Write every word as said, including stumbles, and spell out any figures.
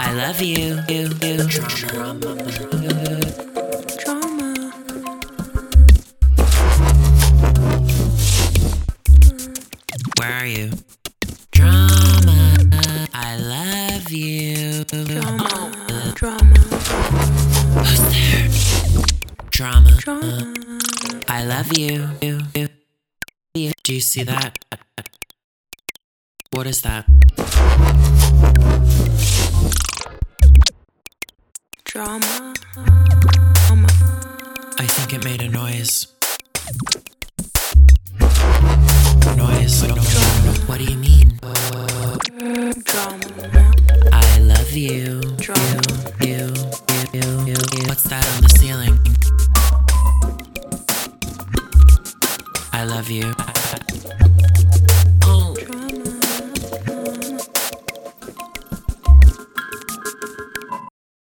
I love you. you, you. Drama. Drama. Where are you? Drama. I love you. Drama. Drama. Who's there? Drama. Drama. I love you. Do you see that? What is that? Drama. I think it made a noise. Noise. No, no, no. What do you mean? Drama. I love you. Drama. You, you, you, you, you. What's that on the ceiling? I love you.